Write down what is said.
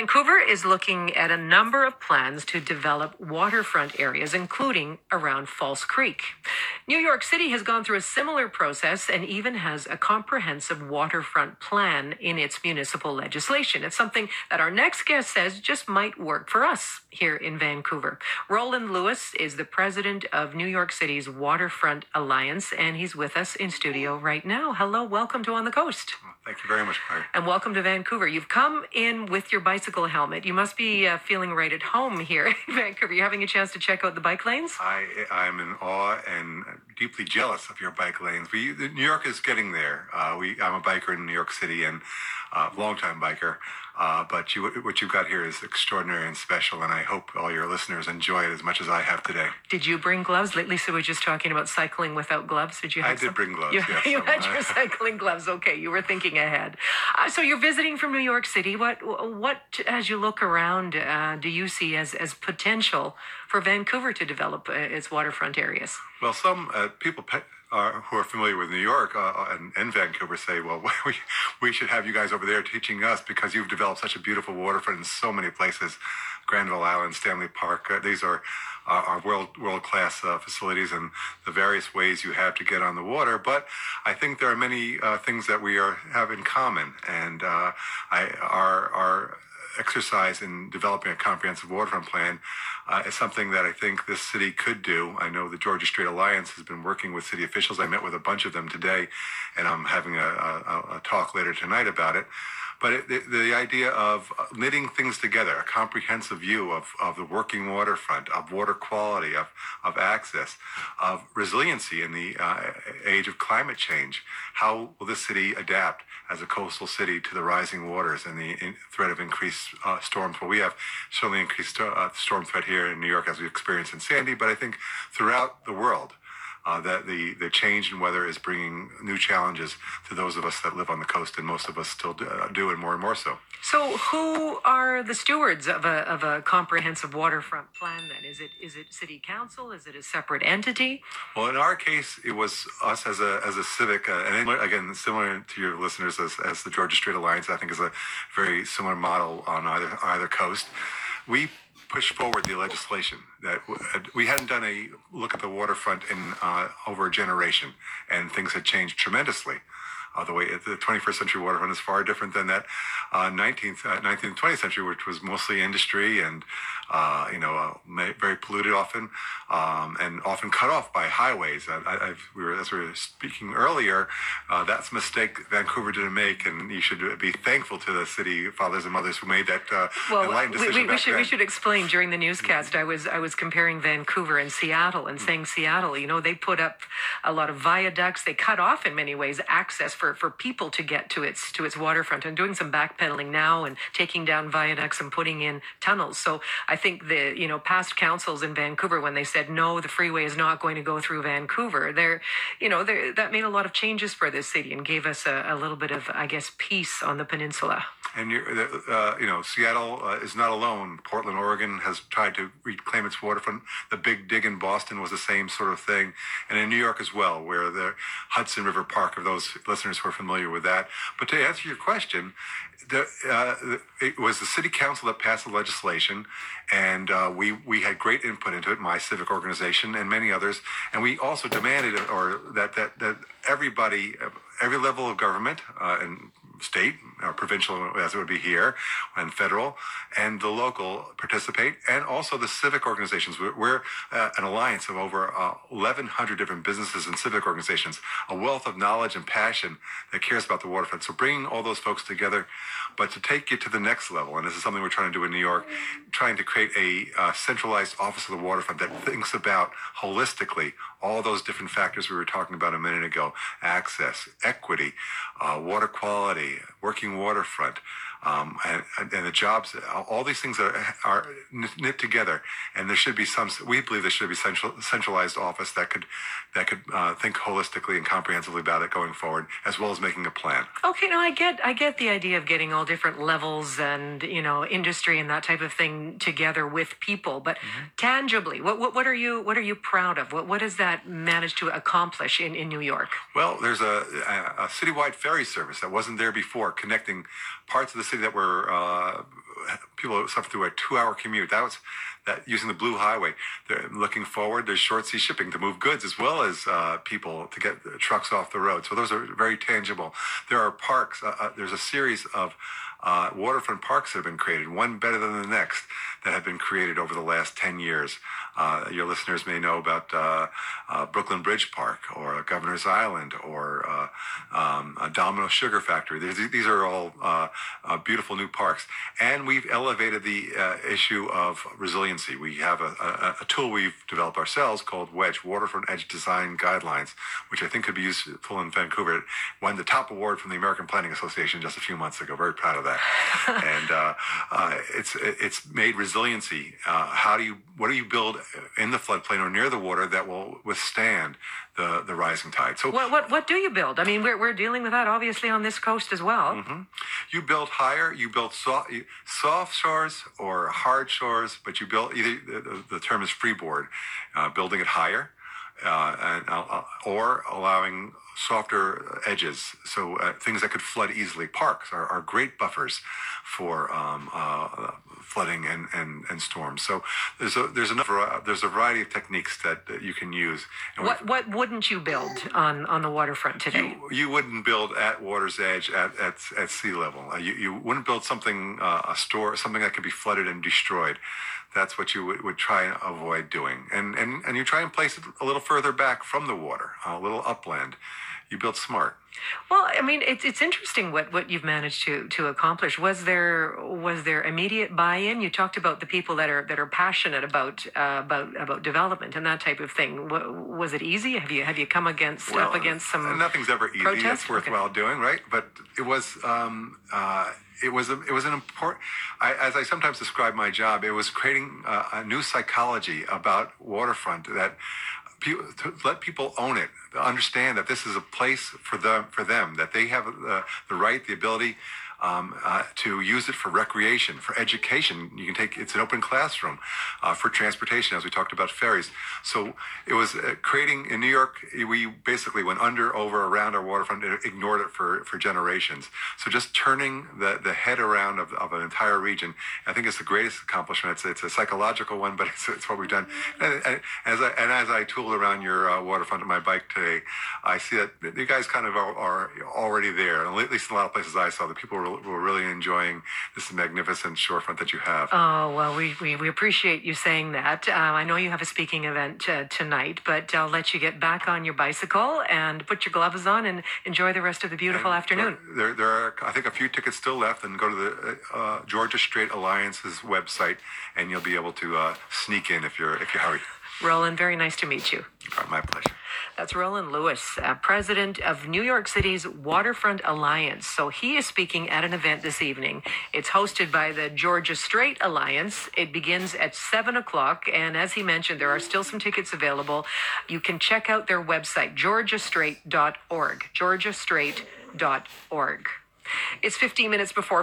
Vancouver is looking at a number of plans to develop waterfront areas, including around False Creek. New York City has gone through a similar process and even has a comprehensive waterfront plan in its municipal legislation. It's something that our next guest says just might work for us here in Vancouver. Roland Lewis is the president of New York City's Waterfront Alliance, and he's with us in studio right now. Hello, welcome to On the Coast. Thank you very much, Claire. And welcome to Vancouver. You've come in with your bicycle helmet. You must be feeling right at home here in Vancouver. You're having a chance to check out the bike lanes? I'm in awe and deeply jealous of your bike lanes. New York is getting there. I'm a biker in New York City and long-time biker. But what you've got here is extraordinary and special, and I hope all your listeners enjoy it as much as I have today. Did you bring gloves? Lisa was just talking about cycling without gloves. Did you have I did bring gloves, yes. You had your cycling gloves. Okay, you were thinking ahead. So you're visiting from New York City. What as you look around, do you see as potential for Vancouver to develop its waterfront areas? Well, some people who are familiar with New York and Vancouver say, well, we should have you guys over there teaching us because you've developed such a beautiful waterfront in so many places. Granville Island, Stanley Park, these are world-class facilities and the various ways you have to get on the water. But I think there are many things that we have in common, and our exercise in developing a comprehensive waterfront plan is something that I think this city could do. I know the Georgia Street Alliance has been working with city officials. I met with a bunch of them today, and I'm having a talk later tonight about it. But the idea of knitting things together, a comprehensive view of the working waterfront, of water quality, of access, of resiliency in the age of climate change. How will this city adapt as a coastal city to the rising waters and the threat of increased storms? Well, we have certainly increased storm threat here in New York as we experienced in Sandy, but I think throughout the world, that the change in weather is bringing new challenges to those of us that live on the coast, and most of us still do, and more so. So who are the stewards of a comprehensive waterfront plan then? Is it city council? Is it a separate entity? Well, in our case, it was us as a civic, and again, similar to your listeners as the Georgia Street Alliance, I think is a very similar model on either coast. We pushed forward the legislation that we hadn't done a look at the waterfront in over a generation, and things had changed tremendously. The way the 21st century waterfront is far different than that 19th and 20th century, which was mostly industry and very polluted often, and often cut off by highways. As we were speaking earlier, that's a mistake Vancouver didn't make, and you should be thankful to the city fathers and mothers who made that enlightened decision. We should explain during the newscast. I was comparing Vancouver and Seattle and saying Seattle. They put up a lot of viaducts. They cut off in many ways access for people to get to its waterfront, and doing some backpedaling now and taking down viaducts and putting in tunnels. So I think the past councils in Vancouver, when they said no, the freeway is not going to go through Vancouver, that made a lot of changes for this city and gave us a little bit of, I guess, peace on the peninsula. And Seattle is not alone. Portland, Oregon has tried to reclaim its waterfront. The Big Dig in Boston was the same sort of thing, and in New York as well, where the Hudson River Park, of those listeners who are familiar with that. But to answer your question, it was the city council that passed the legislation, and we had great input into it, my civic organization and many others, and we also demanded that everybody, every level of government, and state, provincial as it would be here, and federal, and the local participate, and also the civic organizations. We're an alliance of over 1,100 different businesses and civic organizations, a wealth of knowledge and passion that cares about the waterfront. So bringing all those folks together, but to take it to the next level, and this is something we're trying to do in New York, trying to create a centralized office of the waterfront that thinks about holistically all those different factors we were talking about a minute ago: access, equity, water quality, working waterfront, and the jobs. All these things are knit together, and there should be we believe there should be centralized office that could think holistically and comprehensively about it going forward, as well as making a plan. Okay, now I get the idea of getting all different levels and industry and that type of thing together with people, but tangibly, what are you proud of? What does that manage to accomplish in New York? Well, there's a citywide ferry service that wasn't there before, connecting parts of the city that were people suffer through a 2-hour commute. That using the Blue Highway. They're looking forward. There's short sea shipping to move goods as well as people to get trucks off the road. So those are very tangible. There are parks. There's a series of waterfront parks that have been created, one better than the next, that have been created over the last 10 years. Your listeners may know about Brooklyn Bridge Park or Governor's Island or Domino Sugar Factory. These are all beautiful new parks. And we've elevated the issue of resiliency. We have a tool we've developed ourselves called WEDGE, Waterfront Edge Design Guidelines, which I think could be useful in Vancouver. It won the top award from the American Planning Association just a few months ago. Very proud of that. And it's made resiliency. What do you build in the floodplain or near the water that will withstand the rising tide? So what do you build? I mean, we're dealing with that obviously on this coast as well. Mm-hmm. You build higher. You build soft shores or hard shores, but you build either the term is freeboard, building it higher, or allowing softer edges, so things that could flood easily. Parks are great buffers for flooding and storms. So there's a variety of techniques that you can use. And what wouldn't you build on the waterfront today? You wouldn't build at water's edge at sea level. You wouldn't build something something that could be flooded and destroyed. That's what you would try and avoid doing. And you try and place it a little further back from the water, a little upland. You build smart. Well, I mean, it's interesting what you've managed to accomplish. Was there immediate buy-in? You talked about the people that are passionate about development and that type of thing. Was it easy? Have you come up against some? Nothing's ever easy. Protests? That's worthwhile doing, right? But it was. It was an important, as I sometimes describe my job, it was creating a new psychology about waterfront that to let people own it, understand that this is a place for them, that they have the right, the ability to use it for recreation, for education. You can it's an open classroom, for transportation, as we talked about ferries. So it was creating, in New York, we basically went under, over, around our waterfront, and ignored it for generations. So just turning the head around of an entire region, I think it's the greatest accomplishment. It's a psychological one, but it's what we've done. And as I tooled around your waterfront on my bike today, I see that you guys kind of are already there. And at least in a lot of places I saw, that people were really enjoying this magnificent shorefront that you have. Oh, well, we appreciate you saying that. I know you have a speaking event tonight, but I'll let you get back on your bicycle and put your gloves on and enjoy the rest of the beautiful afternoon. There are, I think, a few tickets still left, and go to the Georgia Strait Alliance's website, and you'll be able to sneak in if you hurry. Roland, very nice to meet you. My pleasure. That's Roland Lewis, president of New York City's Waterfront Alliance. So he is speaking at an event this evening. It's hosted by the Georgia Strait Alliance. It begins at 7 o'clock. And as he mentioned, there are still some tickets available. You can check out their website, georgiastrait.org. georgiastrait.org. It's 15 minutes before